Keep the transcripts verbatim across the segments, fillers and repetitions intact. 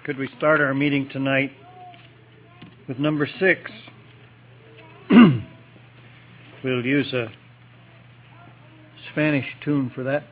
Could we start our meeting tonight with number six? We'll use a Spanish tune for that.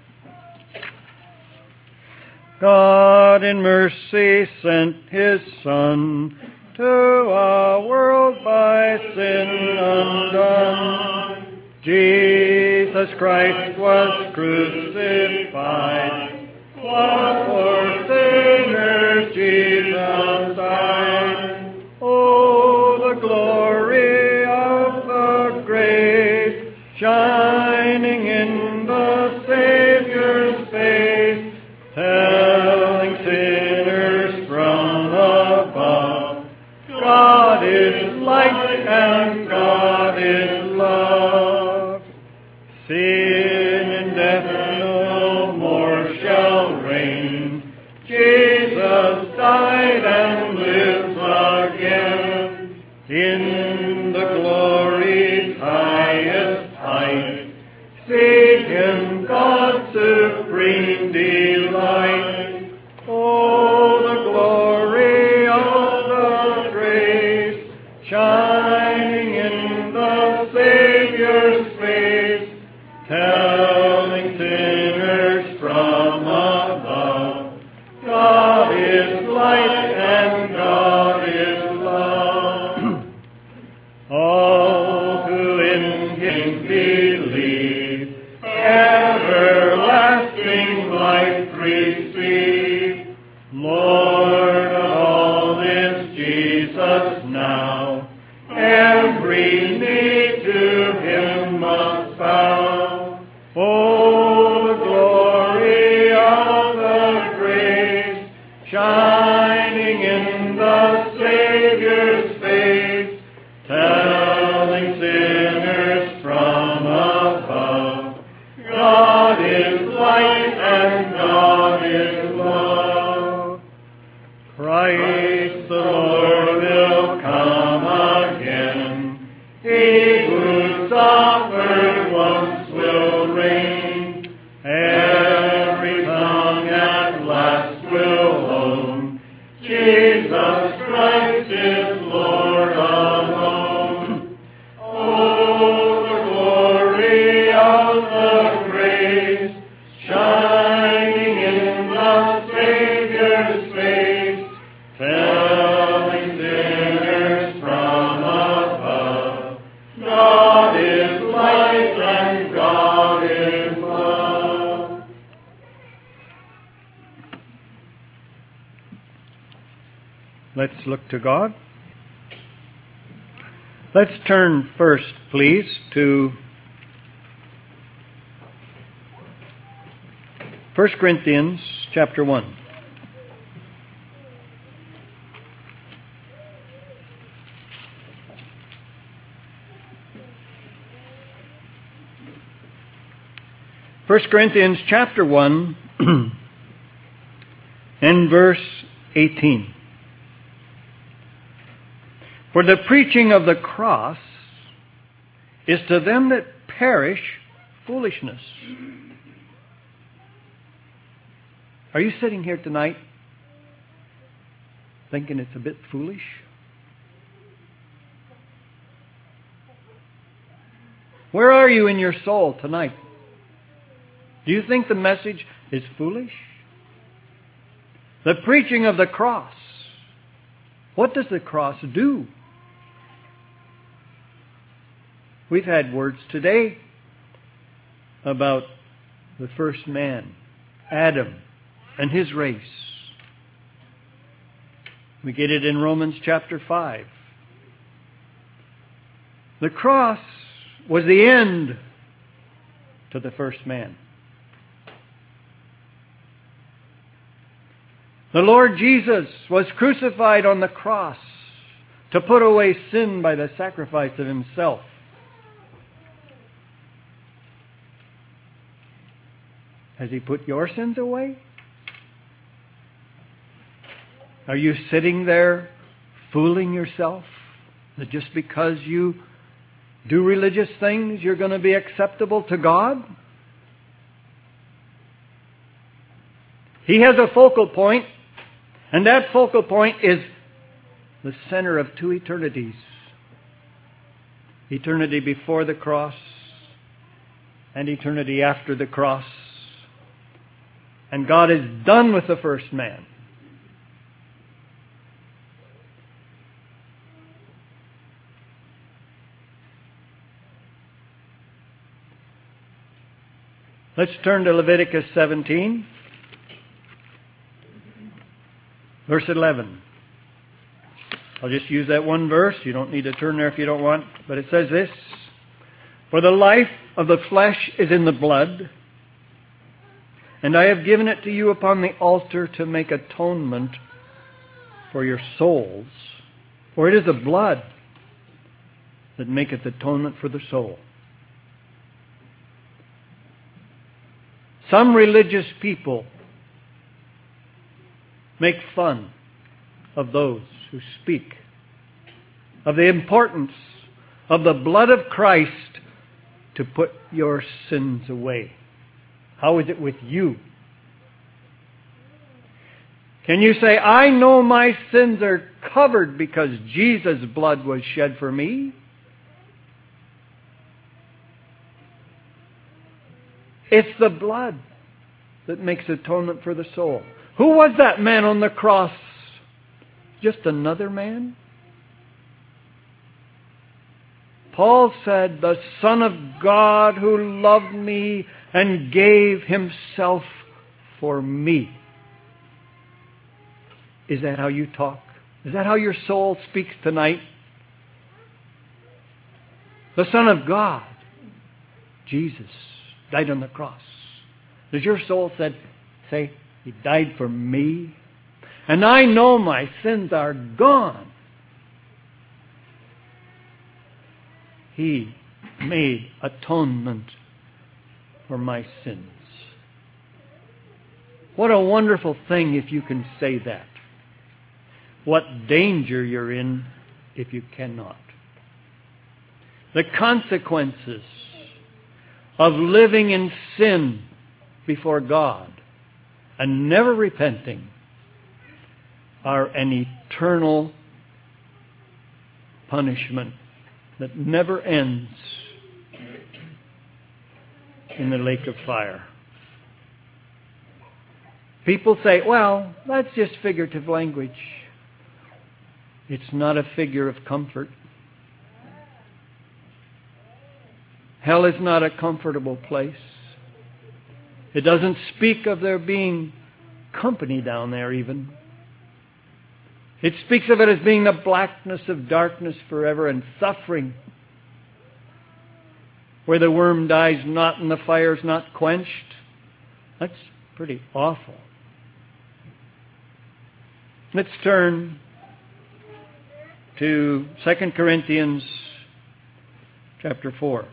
God in mercy sent His Son to a world by sin undone. Jesus Christ was crucified. What for sinners Jesus died. Oh, the glory of the grace shining in the Savior's face, telling sinners from above, God is light and God is love. Sin and death no more shall reign. Jesus died and lives again in the glory's highest height. See Him, God's supreme delight. Oh, the glory of the grace shining in the Savior's face, telling sinners from above, God is light and God is love. All who in Him believe, everlasting life receive. Lord of all is Jesus now, every knee to Him must bow. Oh, the glory of the grace shining in the Savior's face, telling sinners from above, God is light and God is love. Christ the Lord will come again. He who suffered once will reign. Every tongue at last will own, Jesus Christ is Lord alone. Oh, the glory of the grace shining in the Savior's face, telling sinners from above, God is light and God is love. Let's look to God. Let's turn first, please, to First Corinthians chapter one. First Corinthians chapter one and verse eighteen. For the preaching of the cross is to them that perish foolishness. Are you sitting here tonight thinking it's a bit foolish? Where are you in your soul tonight? Do you think the message is foolish? The preaching of the cross. What does the cross do? We've had words today about the first man, Adam, and his race. We get it in Romans chapter five. The cross was the end to the first man. The Lord Jesus was crucified on the cross to put away sin by the sacrifice of Himself. Has He put your sins away? Are you sitting there fooling yourself that just because you do religious things, you're going to be acceptable to God? He has a focal point, And that focal point is the center of two eternities. Eternity before the cross and eternity after the cross. And God is done with the first man. Let's turn to Leviticus seventeen, verse eleven. I'll just use that one verse. You don't need to turn there if you don't want. But it says this: For the life of the flesh is in the blood, and I have given it to you upon the altar to make atonement for your souls. For it is the blood that maketh atonement for the soul. Some religious people make fun of those who speak of the importance of the blood of Christ to put your sins away. How is it with you? Can you say, I know my sins are covered because Jesus' blood was shed for me? It's the blood that makes atonement for the soul. Who was that man on the cross? Just another man? Paul said, the Son of God who loved me and gave Himself for me. Is that how you talk? Is that how your soul speaks tonight? The Son of God, Jesus, died on the cross. Does your soul said, say, He died for me? And I know my sins are gone. He made atonement for my sins. What a wonderful thing if you can say that. What danger you're in if you cannot. The consequences of living in sin before God and never repenting are an eternal punishment that never ends in the lake of fire. People say, well, that's just figurative language. It's not a figure of comfort. Hell is not a comfortable place. It doesn't speak of there being company down there even. It speaks of it as being the blackness of darkness forever and suffering, where the worm dies not and the fire is not quenched. That's pretty awful. Let's turn to Second Corinthians chapter four.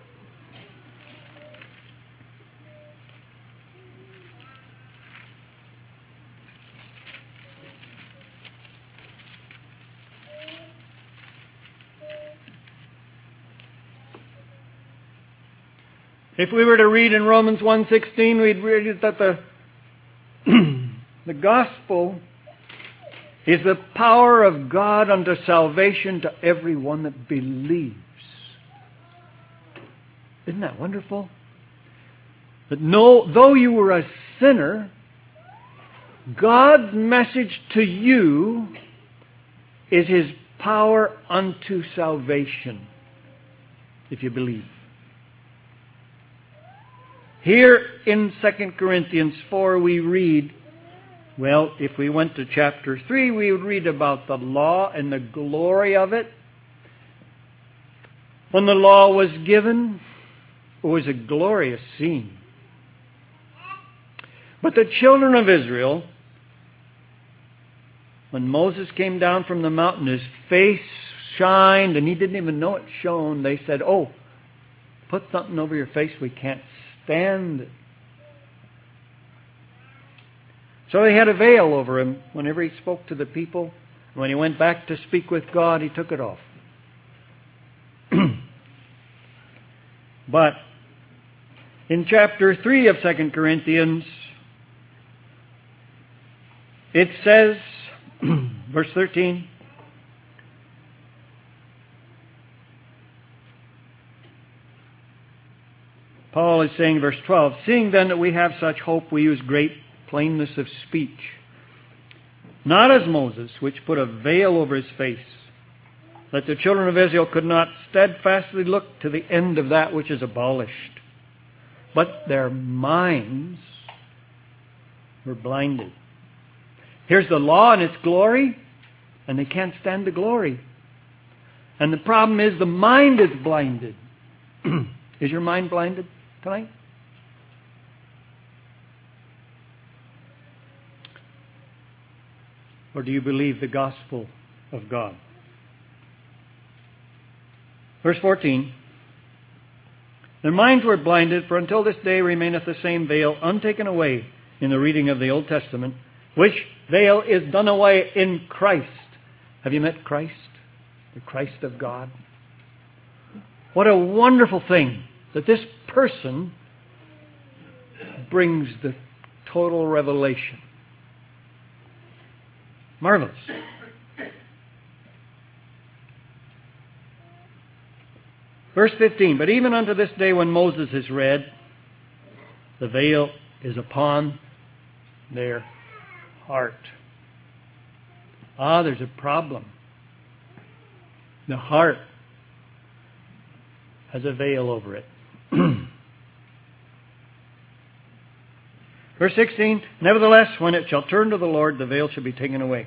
If we were to read in Romans one sixteen, we'd read that the, the gospel is the power of God unto salvation to everyone that believes. Isn't that wonderful? That no, though you were a sinner, God's message to you is His power unto salvation, if you believe. Here in Second Corinthians four we read, well, if we went to chapter three, we would read about the law and the glory of it. When the law was given, it was a glorious scene. But the children of Israel, when Moses came down from the mountain, his face shined and he didn't even know it shone. They said, oh, put something over your face, we can't stand it. So they had a veil over him whenever he spoke to the people. When he went back to speak with God, he took it off. But in chapter three of Second Corinthians, it says Verse thirteen. Paul is saying, verse twelve, seeing then that we have such hope, we use great plainness of speech. Not as Moses, which put a veil over his face, that the children of Israel could not steadfastly look to the end of that which is abolished. But their minds were blinded. Here's the law and its glory, and they can't stand the glory. And the problem is the mind is blinded. Is your mind blinded tonight? Or do you believe the gospel of God? Verse fourteen. Their minds were blinded, for until this day remaineth the same veil untaken away in the reading of the Old Testament, which veil is done away in Christ. Have you met Christ? The Christ of God. What a wonderful thing that this person brings the total revelation. Marvelous. Verse fifteen, but even unto this day when Moses is read, the veil is upon their heart. Ah, there's a problem. The heart has a veil over it. Verse sixteen, nevertheless, when it shall turn to the Lord, the veil shall be taken away.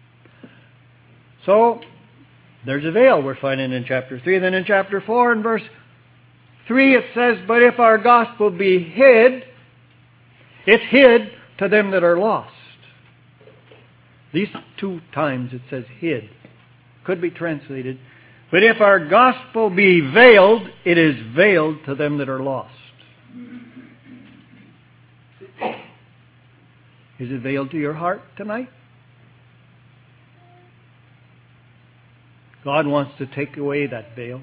So, there's a veil we're finding in chapter three. Then in chapter four and verse three it says, but if our gospel be hid, it's hid to them that are lost. These two times it says hid. Could be translated, but if our gospel be veiled, it is veiled to them that are lost. Is it veiled to your heart tonight? God wants to take away that veil.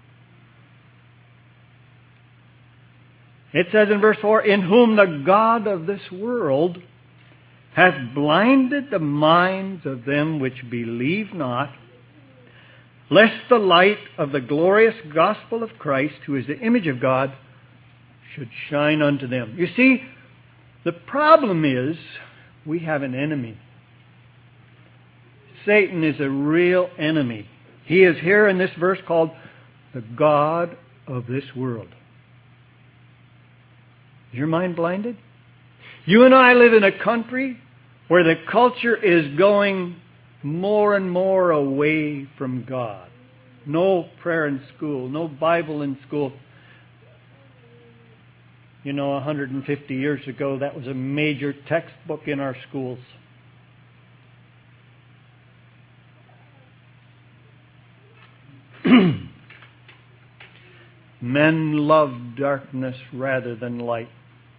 It says in verse four, in whom the God of this world hath blinded the minds of them which believe not, lest the light of the glorious gospel of Christ, who is the image of God, should shine unto them. You see, the problem is we have an enemy. Satan is a real enemy. He is here in this verse called the God of this world. Is your mind blinded? You and I live in a country where the culture is going more and more away from God. No prayer in school, no Bible in school. You know, one hundred fifty years ago, that was a major textbook in our schools. Men love darkness rather than light.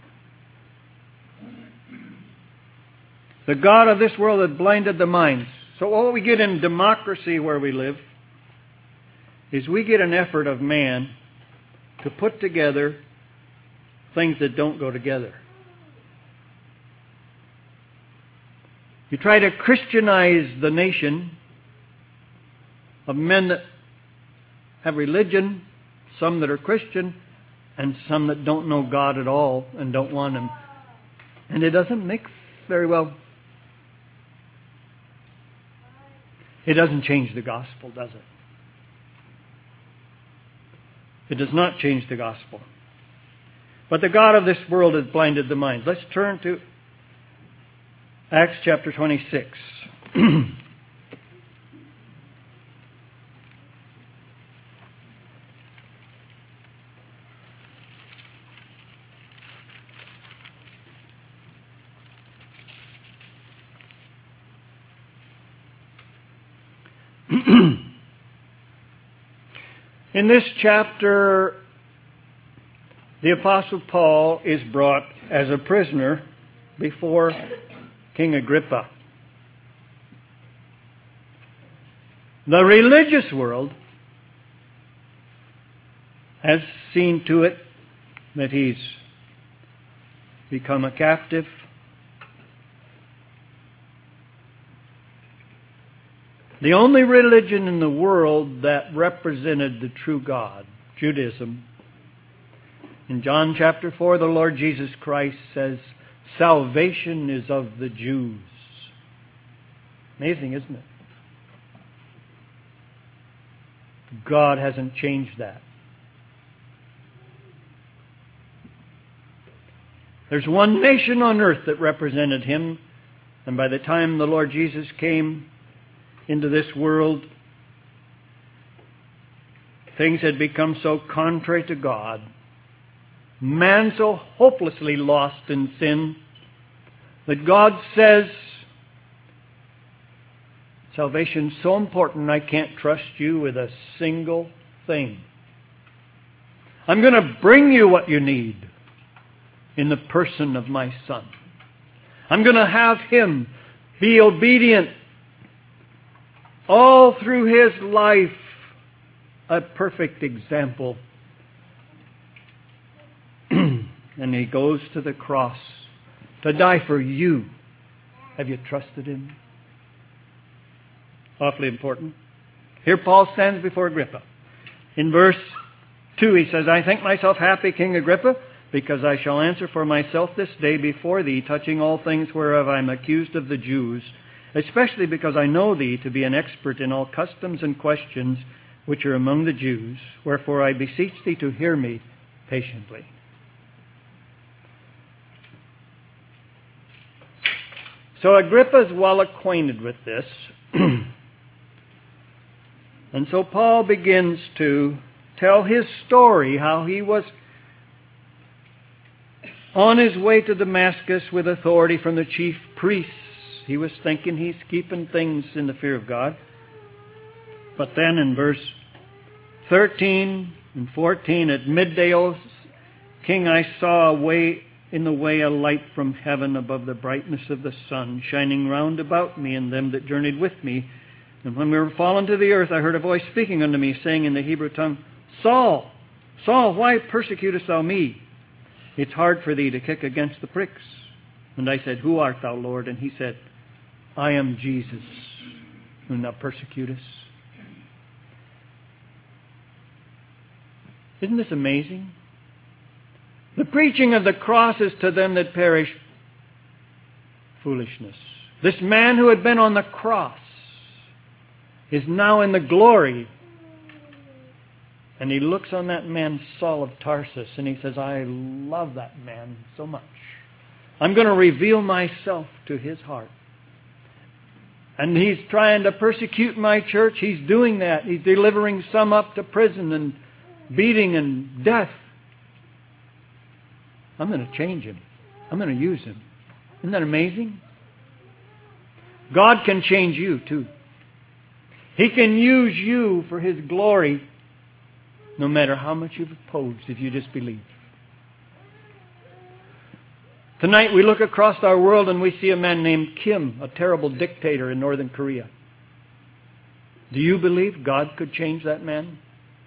The God of this world had blinded the minds. So what we get in democracy where we live is we get an effort of man to put together things that don't go together. You try to Christianize the nation of men that have religion, some that are Christian, and some that don't know God at all and don't want Him. And it doesn't mix very well. It doesn't change the gospel, does it? It does not change the gospel. But the God of this world has blinded the minds. Let's turn to Acts chapter twenty-six. In this chapter, the Apostle Paul is brought as a prisoner before King Agrippa. The religious world has seen to it that he's become a captive. The only religion in the world that represented the true God, Judaism. In John chapter four, the Lord Jesus Christ says, salvation is of the Jews. Amazing, isn't it? God hasn't changed that. There's one nation on earth that represented Him, and by the time the Lord Jesus came into this world, things had become so contrary to God, man so hopelessly lost in sin, that God says, salvation's so important I can't trust you with a single thing. I'm going to bring you what you need in the person of my Son. I'm going to have Him be obedient all through His life, a perfect example. And He goes to the cross to die for you. Have you trusted Him? Awfully important. Here Paul stands before Agrippa. In verse two he says, I think myself happy, King Agrippa, because I shall answer for myself this day before thee, touching all things whereof I am accused of the Jews, especially because I know thee to be an expert in all customs and questions which are among the Jews. Wherefore I beseech thee to hear me patiently. So Agrippa is well acquainted with this. And so Paul begins to tell his story, how he was on his way to Damascus with authority from the chief priests. He was thinking he's keeping things in the fear of God. But then in verse thirteen and fourteen, at midday, O King, I saw away in the way a light from heaven above the brightness of the sun, shining round about me and them that journeyed with me. And when we were fallen to the earth, I heard a voice speaking unto me, saying in the Hebrew tongue, Saul, Saul, why persecutest thou me? It's hard for thee to kick against the pricks. And I said, Who art thou, Lord? And He said, I am Jesus, whom thou persecutest. Isn't this amazing? The preaching of the cross is to them that perish foolishness. This man who had been on the cross is now in the glory. And he looks on that man, Saul of Tarsus, and he says, I love that man so much. I'm going to reveal myself to his heart. And he's trying to persecute my church. He's doing that. He's delivering some up to prison and beating and death. I'm going to change him. I'm going to use him. Isn't that amazing? God can change you too. He can use you for His glory, no matter how much you've opposed, if you just believe. Tonight we look across our world and we see a man named Kim, a terrible dictator in Northern Korea. Do you believe God could change that man?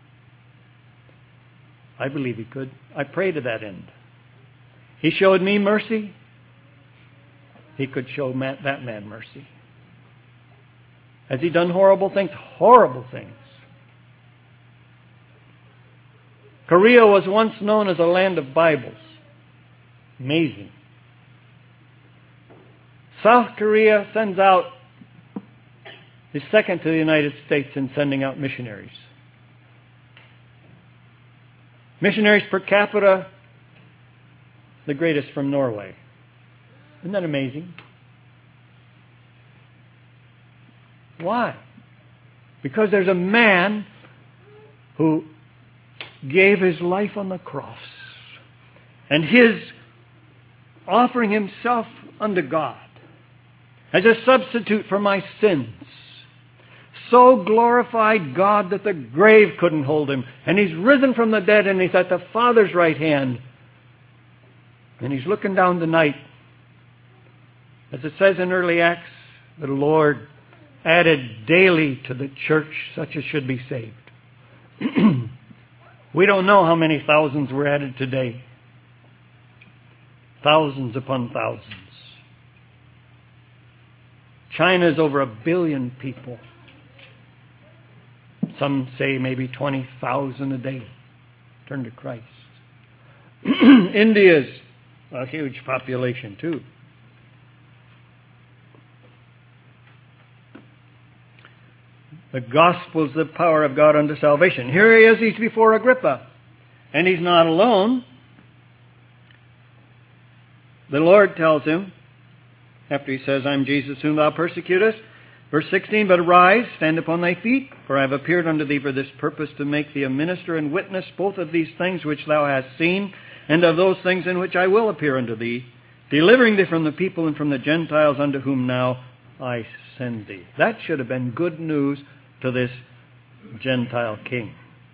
I believe He could. I pray to that end. He showed me mercy. He could show that man mercy. Has He done horrible things? Horrible things. Korea was once known as a land of Bibles. Amazing. South Korea sends out, is second to the United States in sending out missionaries. Missionaries per capita, the greatest from Norway. Isn't that amazing? Why? Because there's a man who gave his life on the cross. And his offering himself unto God as a substitute for my sins so glorified God that the grave couldn't hold Him. And He's risen from the dead and He's at the Father's right hand. And He's looking down tonight. As it says in early Acts, the Lord added daily to the church such as should be saved. We don't know how many thousands were added today. Thousands upon thousands. China is over a billion people. Some say maybe twenty thousand a day turn to Christ. India's a huge population too. The gospel is the power of God unto salvation. Here he is, he's before Agrippa. And he's not alone. The Lord tells him, after he says, I'm Jesus whom thou persecutest, verse sixteen, but arise, stand upon thy feet, for I have appeared unto thee for this purpose, to make thee a minister and witness both of these things which thou hast seen, and of those things in which I will appear unto thee, delivering thee from the people and from the Gentiles unto whom now I send thee. That should have been good news to this Gentile king.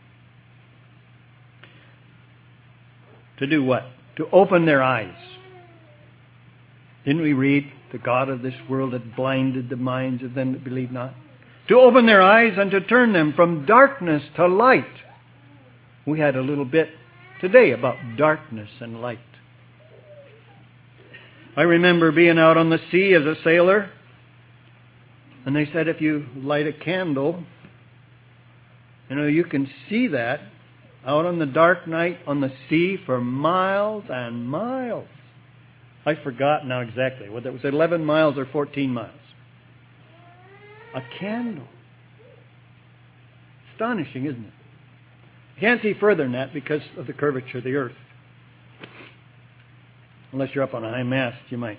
To do what? To open their eyes. Didn't we read, the God of this world had blinded the minds of them that believe not? To open their eyes and to turn them from darkness to light. We had a little bit today about darkness and light. I remember being out on the sea as a sailor, and they said if you light a candle, you know, you can see that out on the dark night on the sea for miles and miles. I forgot now exactly whether it was eleven miles or fourteen miles. A candle. Astonishing, isn't it? You can't see further than that because of the curvature of the earth. Unless you're up on a high mast, you might.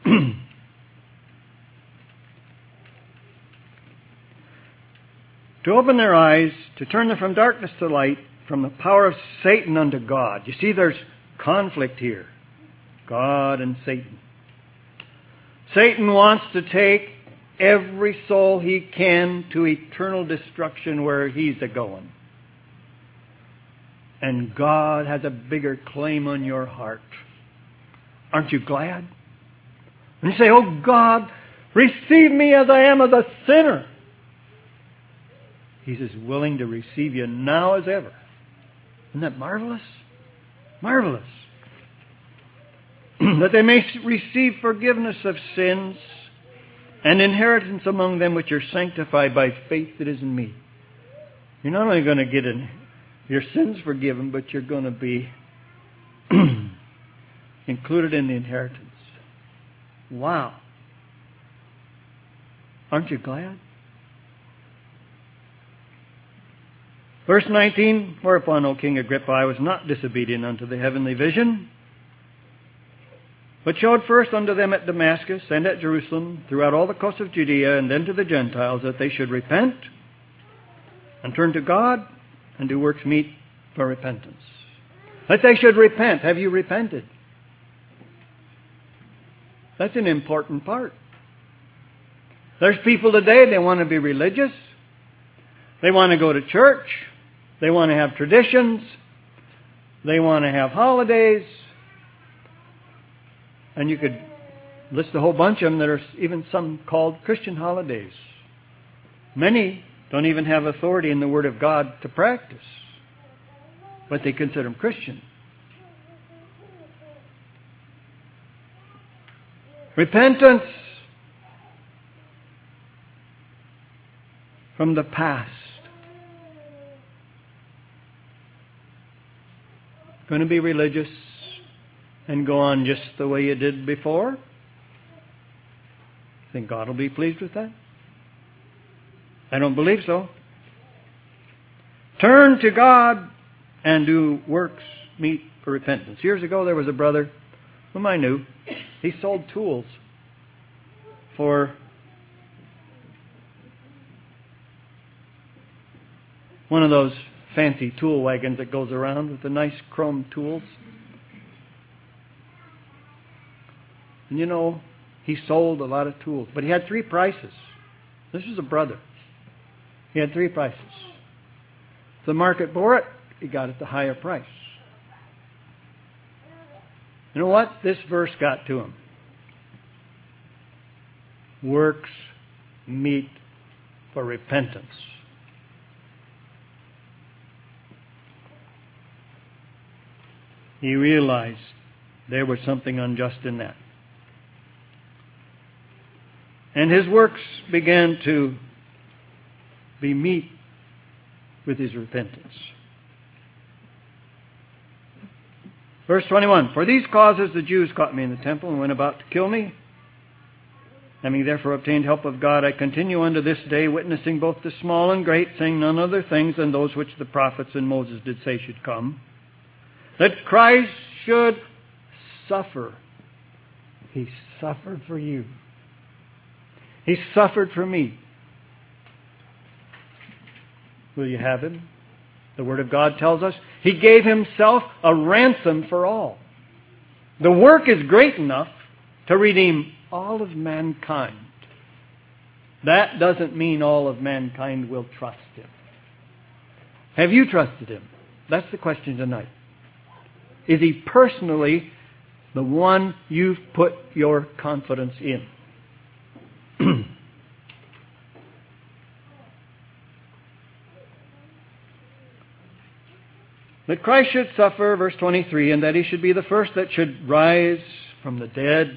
To open their eyes, to turn them from darkness to light, from the power of Satan unto God. You see, there's conflict here. God and Satan. Satan wants to take every soul he can to eternal destruction where he's a-going. And God has a bigger claim on your heart. Aren't you glad? And you say, oh God, receive me as I am as a sinner. He's as willing to receive you now as ever. Isn't that marvelous? Marvelous. That they may receive forgiveness of sins and inheritance among them which are sanctified by faith that is in me. You're not only going to get in, your sins forgiven, but you're going to be included in the inheritance. Wow. Aren't you glad? Verse nineteen, whereupon, O King Agrippa, I was not disobedient unto the heavenly vision, but showed first unto them at Damascus and at Jerusalem, throughout all the coast of Judea, and then to the Gentiles, that they should repent and turn to God and do works meet for repentance. That they should repent. Have you repented? That's an important part. There's people today, they want to be religious. They want to go to church. They want to have traditions. They want to have holidays. And you could list a whole bunch of them that are even some called Christian holidays. Many don't even have authority in the Word of God to practice, but they consider them Christian. Repentance from the past. Going to be religious and go on just the way you did before? Think God will be pleased with that? I don't believe so. Turn to God and do works meet for repentance. Years ago there was a brother whom I knew. He sold tools for one of those fancy tool wagons that goes around with the nice chrome tools. And you know, he sold a lot of tools, but he had three prices. This was a brother. He had three prices. If the market bore it, he got it the higher price. You know what? This verse got to him. Works meet for repentance. He realized there was something unjust in that. And his works began to be meet with his repentance. Verse twenty-one, for these causes the Jews caught me in the temple and went about to kill me. Having therefore obtained help of God, I continue unto this day, witnessing both to small and great, saying none other things than those which the prophets and Moses did say should come, that Christ should suffer. He suffered for you. He suffered for me. Will you have him? The Word of God tells us He gave Himself a ransom for all. The work is great enough to redeem all of mankind. That doesn't mean all of mankind will trust Him. Have you trusted Him? That's the question tonight. Is He personally the one you've put your confidence in? That Christ should suffer, verse twenty-three, and that He should be the first that should rise from the dead.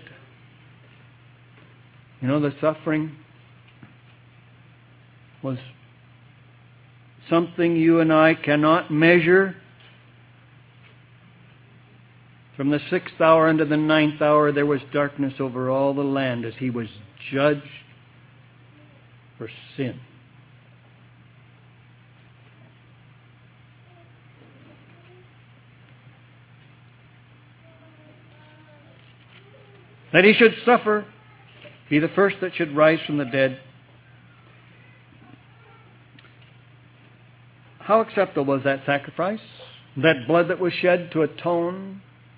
You know, the suffering was something you and I cannot measure. From the sixth hour unto the ninth hour, there was darkness over all the land as He was judged for sin. That He should suffer, be the first that should rise from the dead. How acceptable was that sacrifice? That blood that was shed to atone?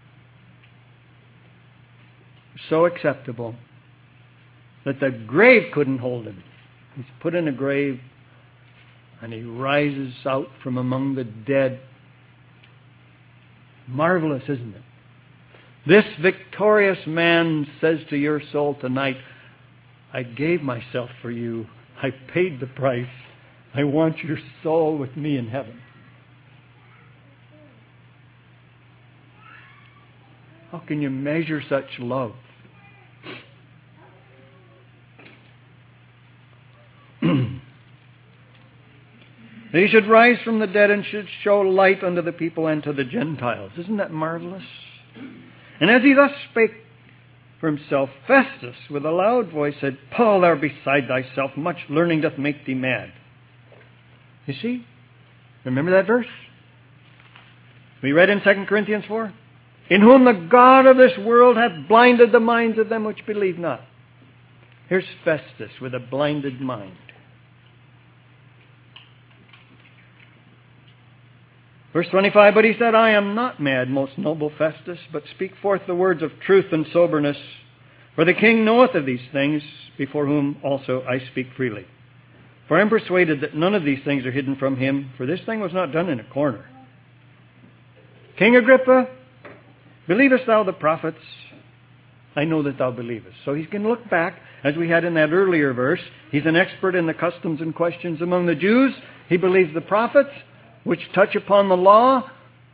So acceptable that the grave couldn't hold Him. He's put in a grave and He rises out from among the dead. Marvelous, isn't it? This victorious man says to your soul tonight, I gave myself for you. I paid the price. I want your soul with me in heaven. How can you measure such love? That He should rise from the dead and should show light unto the people and to the Gentiles. Isn't that marvelous? And as He thus spake for Himself, Festus with a loud voice said, Paul, thou art beside thyself, much learning doth make thee mad. You see? Remember that verse? We read in Second Corinthians four? In whom the God of this world hath blinded the minds of them which believe not. Here's Festus with a blinded mind. Verse twenty-five, but he said, I am not mad, most noble Festus, but speak forth the words of truth and soberness. For the king knoweth of these things, before whom also I speak freely. For I am persuaded that none of these things are hidden from him, for this thing was not done in a corner. King Agrippa, believest thou the prophets? I know that thou believest. So he's going to look back, as we had in that earlier verse. He's an expert in the customs and questions among the Jews. He believes the prophets, which touch upon the law.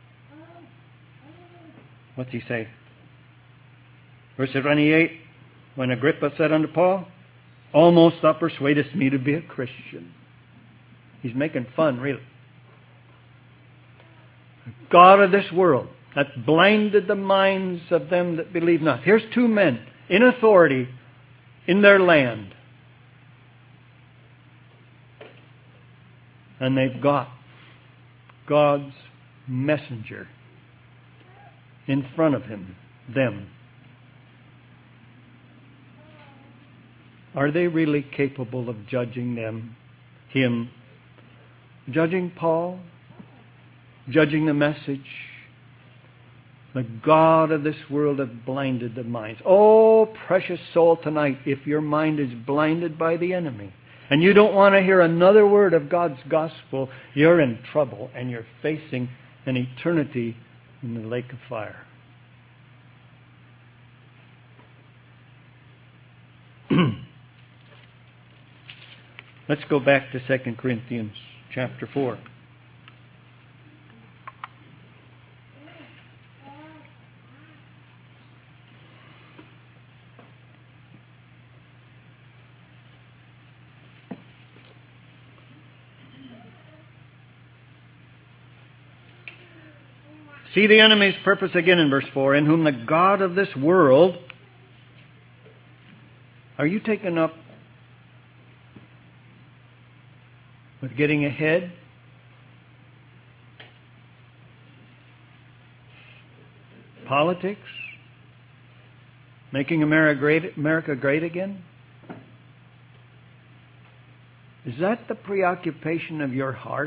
What's he say? Verse twenty-eight, when Agrippa said unto Paul, almost thou persuadest me to be a Christian. He's making fun, really. The God of this world hath blinded the minds of them that believe not. Here's two men in authority in their land. And they've got God's messenger in front of him, them. Are they really capable of judging them, him, judging Paul, judging the message? The God of this world hath blinded the minds. Oh, precious soul, tonight, if your mind is blinded by the enemy, and you don't want to hear another word of God's gospel, you're in trouble and you're facing an eternity in the lake of fire. Let's go back to Second Corinthians chapter four. See the enemy's purpose again in verse four, in whom the God of this world... Are you taken up with getting ahead? Politics? Making America great, America great again? Is that the preoccupation of your heart?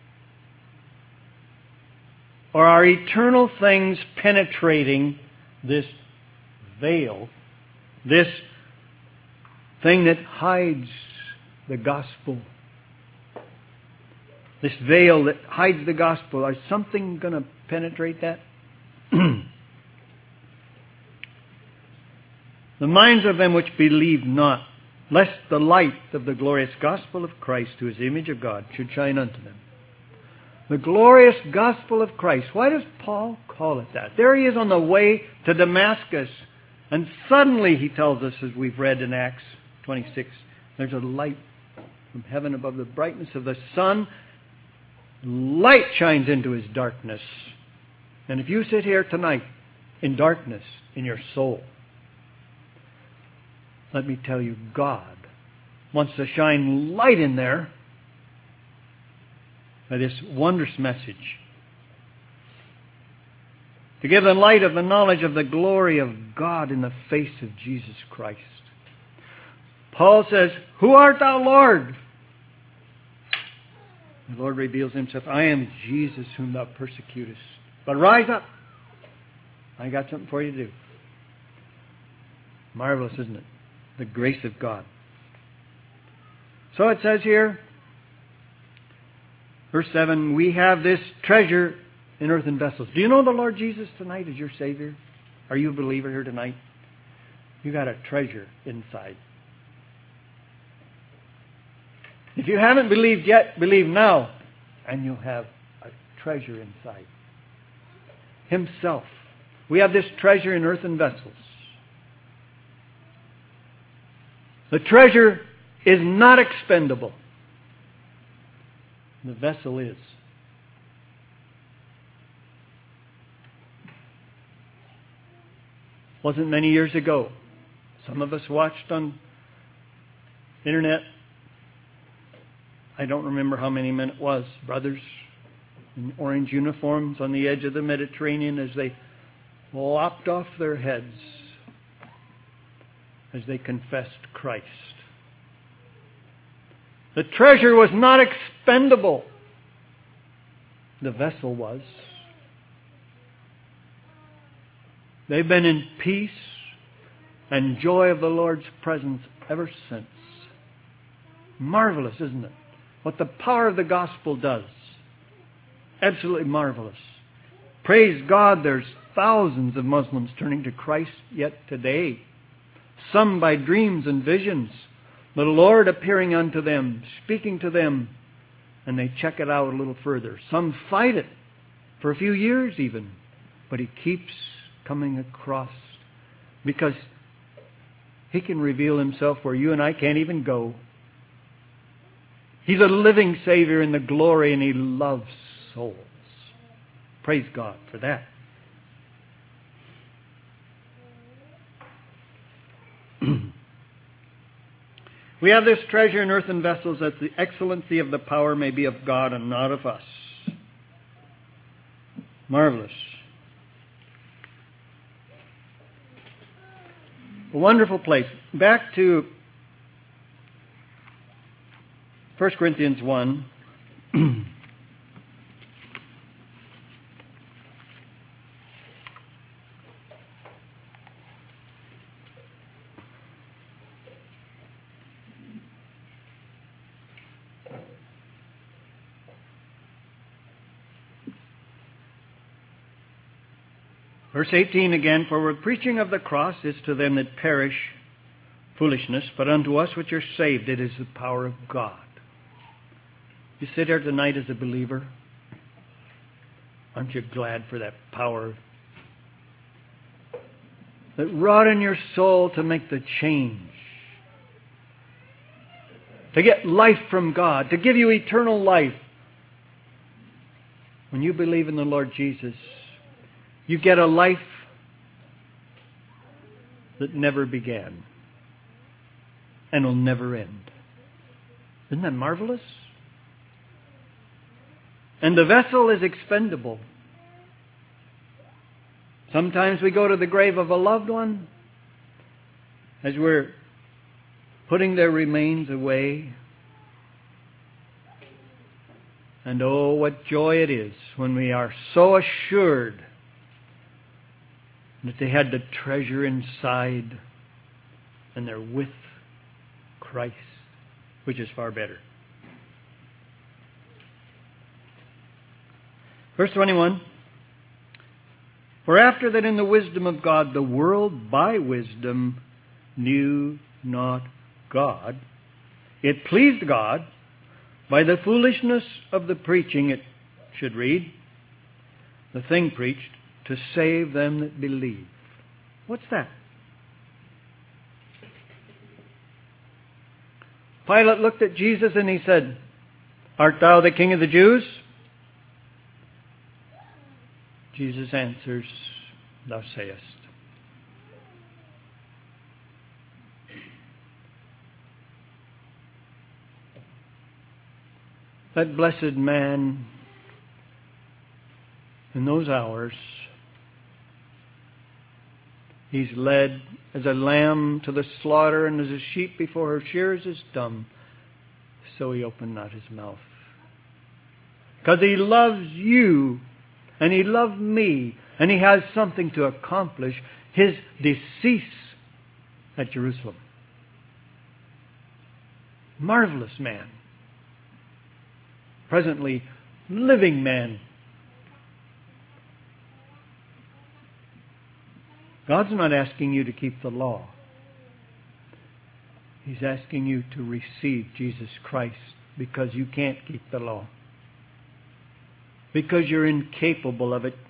Or are eternal things penetrating this veil, this thing that hides the gospel? This veil that hides the gospel. Is something going to penetrate that? The minds of them which believe not, lest the light of the glorious gospel of Christ, who is the image of God, should shine unto them. The glorious gospel of Christ. Why does Paul call it that? There he is on the way to Damascus. And suddenly, he tells us, as we've read in Acts twenty-six, there's a light from heaven above the brightness of the sun. Light shines into his darkness. And if you sit here tonight in darkness in your soul, let me tell you, God wants to shine light in there by this wondrous message. To give the light of the knowledge of the glory of God in the face of Jesus Christ. Paul says, who art thou, Lord? The Lord reveals himself. I am Jesus whom thou persecutest. But rise up. I got something for you to do. Marvelous, isn't it? The grace of God. So it says here, verse seven, we have this treasure in earthen vessels. Do you know the Lord Jesus tonight as your Savior? Are you a believer here tonight? You got a treasure inside. If you haven't believed yet, believe now, and you'll have a treasure inside. Himself. We have this treasure in earthen vessels. The treasure is not expendable. The vessel is. Wasn't many years ago. Some of us watched on internet. I don't remember how many men it was. Brothers in orange uniforms on the edge of the Mediterranean as they lopped off their heads as they confessed Christ. The treasure was not expendable. The vessel was. They've been in peace and joy of the Lord's presence ever since. Marvelous, isn't it? What the power of the gospel does. Absolutely marvelous. Praise God, there's thousands of Muslims turning to Christ yet today. Some by dreams and visions. The Lord appearing unto them, speaking to them, and they check it out a little further. Some fight it for a few years even, but He keeps coming across because He can reveal Himself where you and I can't even go. He's a living Savior in the glory, and He loves souls. Praise God for that. We have this treasure in earthen vessels that the excellency of the power may be of God and not of us. Marvelous. A wonderful place. Back to First Corinthians one. Verse eighteen again, for the preaching of the cross is to them that perish foolishness, but unto us which are saved it is the power of God. You sit here tonight as a believer. Aren't you glad for that power that wrought in your soul to make the change? To get life from God, to give you eternal life. When you believe in the Lord Jesus, you get a life that never began and will never end. Isn't that marvelous? And the vessel is expendable. Sometimes we go to the grave of a loved one as we're putting their remains away. And oh, what joy it is when we are so assured that they had the treasure inside and they're with Christ, which is far better. Verse twenty-one, for after that in the wisdom of God, the world by wisdom knew not God, it pleased God by the foolishness of the preaching, it should read, the thing preached, to save them that believe. What's that? Pilate looked at Jesus and he said, art thou the King of the Jews? Jesus answers, thou sayest. That blessed man in those hours, he's led as a lamb to the slaughter, and as a sheep before her shearers is dumb, so he opened not his mouth. Because he loves you, and he loved me, and he has something to accomplish, his decease at Jerusalem. Marvelous man. Presently, living man. God's not asking you to keep the law. He's asking you to receive Jesus Christ because you can't keep the law. Because you're incapable of it.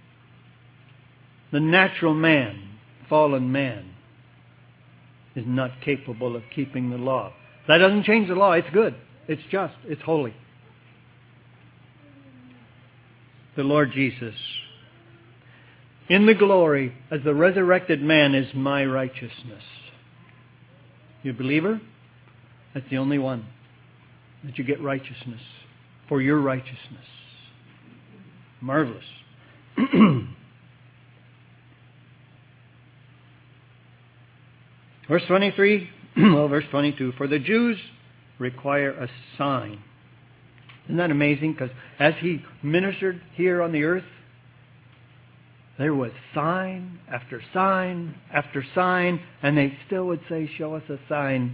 The natural man, fallen man, is not capable of keeping the law. That doesn't change the law. It's good. It's just. It's holy. The Lord Jesus, in the glory as the resurrected man, is my righteousness. You believer? That's the only one that you get righteousness for your righteousness. Marvelous. Verse twenty-three, well, verse twenty-two, for the Jews require a sign. Isn't that amazing? Because as he ministered here on the earth, there was sign after sign after sign, and they still would say, show us a sign.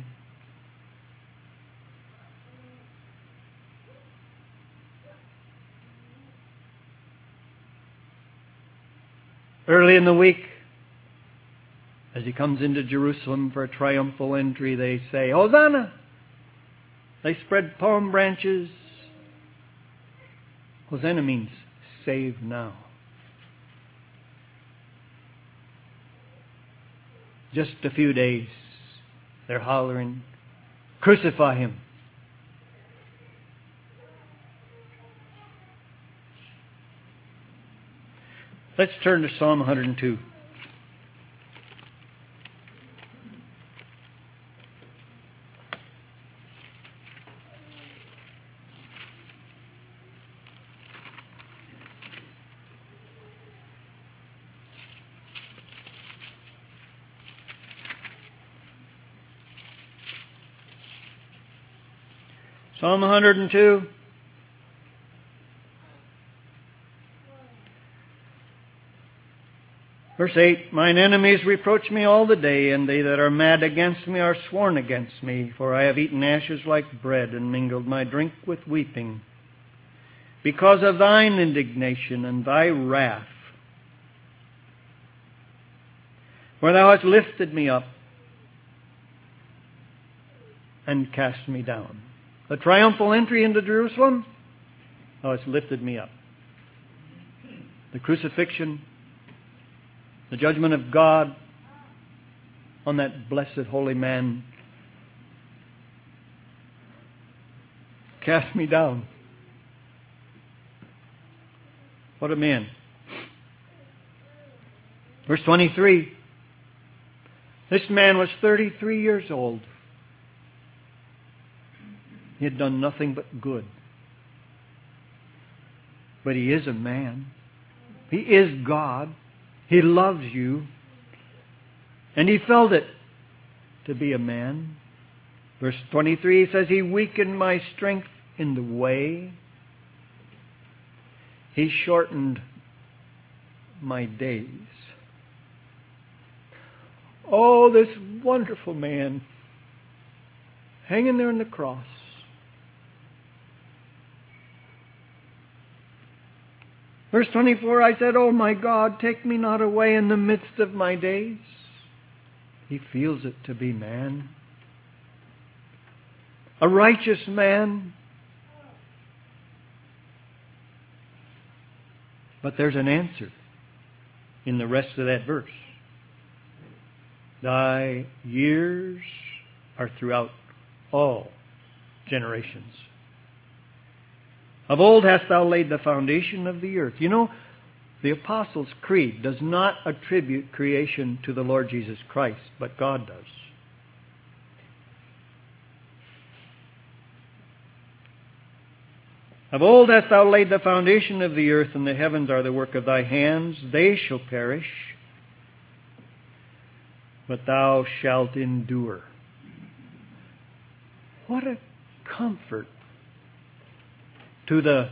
Early in the week, as he comes into Jerusalem for a triumphal entry, they say, Hosanna! They spread palm branches. Hosanna means save now. Just a few days, they're hollering, crucify him. Let's turn to Psalm one hundred two. Psalm one hundred two. Verse eight, mine enemies reproach me all the day, and they that are mad against me are sworn against me. For I have eaten ashes like bread, and mingled my drink with weeping. Because of thine indignation and thy wrath, for thou hast lifted me up and cast me down. The triumphal entry into Jerusalem, thou hast lifted me up. The crucifixion, the judgment of God on that blessed holy man, cast me down. What a man. Verse twenty-three. This man was thirty-three years old. He had done nothing but good. But he is a man. He is God. He loves you. And he felt it to be a man. Verse twenty-three says, He weakened my strength in the way. He shortened my days. Oh, this wonderful man hanging there on the cross. Verse twenty-four, I said, Oh my God, take me not away in the midst of my days. He feels it to be man. A righteous man. But there's an answer in the rest of that verse. Thy years are throughout all generations. Of old hast thou laid the foundation of the earth. You know, the Apostles' Creed does not attribute creation to the Lord Jesus Christ, but God does. Of old hast thou laid the foundation of the earth, and the heavens are the work of thy hands. They shall perish, but thou shalt endure. What a comfort to the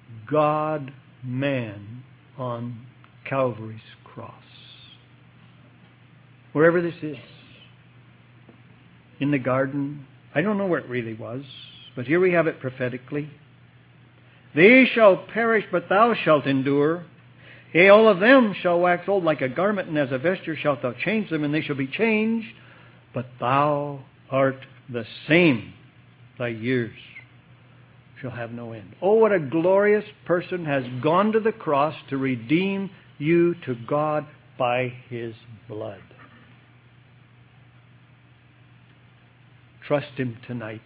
God-man on Calvary's cross. Wherever this is. In the garden. I don't know where it really was, but here we have it prophetically. They shall perish, but thou shalt endure. Yea, all of them shall wax old like a garment, and as a vesture shalt thou change them, and they shall be changed. But thou art the same. Thy years shall have no end. Oh, what a glorious person has gone to the cross to redeem you to God by His blood. Trust Him tonight.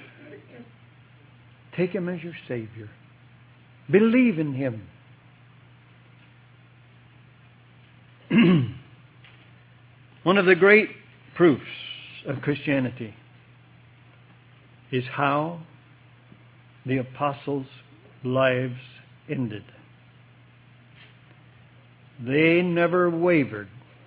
Take Him as your Savior. Believe in Him. One of the great proofs of Christianity is how the apostles' lives ended. They never wavered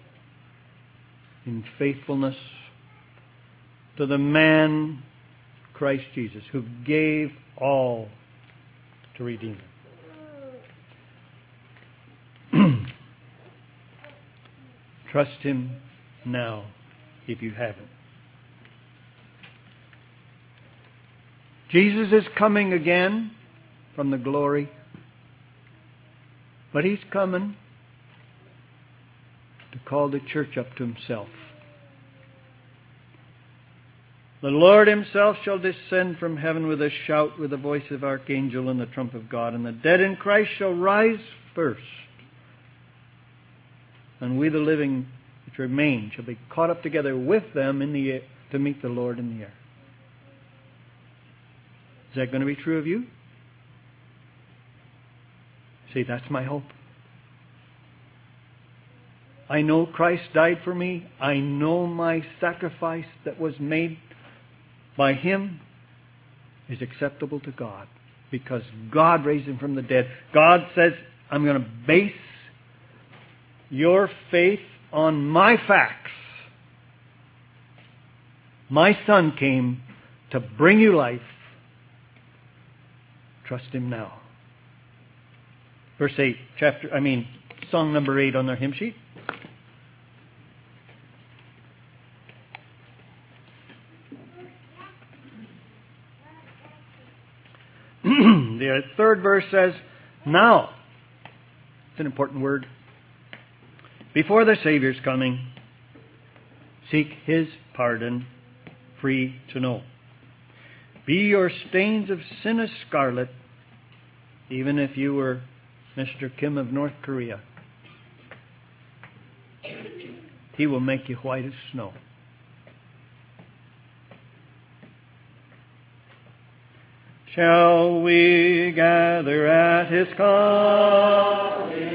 in faithfulness to the man, Christ Jesus, who gave all to redeem them. Trust Him now if you haven't. Jesus is coming again from the glory, but He's coming to call the church up to Himself. The Lord Himself shall descend from heaven with a shout, with the voice of archangel and the trump of God, and the dead in Christ shall rise first. And we, the living which remain, shall be caught up together with them in the air to meet the Lord in the air. Is that going to be true of you? See, that's my hope. I know Christ died for me. I know my sacrifice that was made by Him is acceptable to God, because God raised Him from the dead. God says, I'm going to base your faith on my facts. My Son came to bring you life. Trust Him now. Verse eight, chapter, I mean, song number eight on their hymn sheet. The third verse says, now, it's an important word, before the Savior's coming, seek His pardon, free to know. Be your stains of sin as scarlet, even if you were Mister Kim of North Korea. He will make you white as snow. Shall we gather at His calling?